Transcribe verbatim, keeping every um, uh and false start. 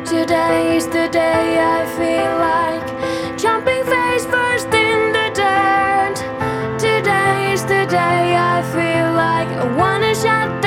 Today is the day I feel like jumping face first in the dirt. Today is the day I feel like I wanna shut down